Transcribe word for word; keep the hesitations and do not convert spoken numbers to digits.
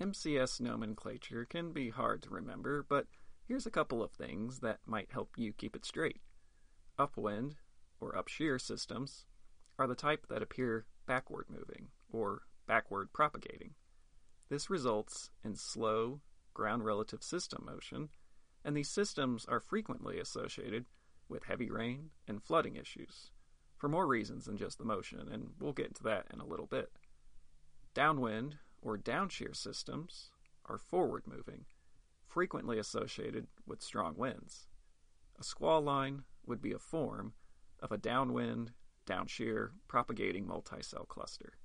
M C S nomenclature can be hard to remember, but here's a couple of things that might help you keep it straight. Upwind, or upshear systems, are the type that appear backward moving, or backward propagating. This results in slow, ground relative system motion, and these systems are frequently associated with heavy rain and flooding issues, for more reasons than just the motion, and we'll get into that in a little bit. Downwind, or downshear systems, are forward moving, frequently associated with strong winds. A squall line would be a form of a downwind, downshear propagating multi-cell cluster.